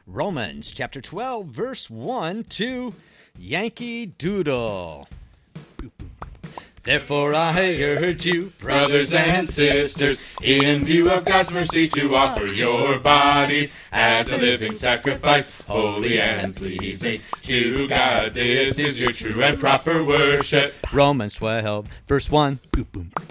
Romans chapter 12, verse 1 to Yankee Doodle. Therefore I urge you, brothers and sisters, in view of God's mercy, to offer your bodies as a living sacrifice, holy and pleasing to God. This is your true and proper worship. Romans 12, verse 1. Boom, boom.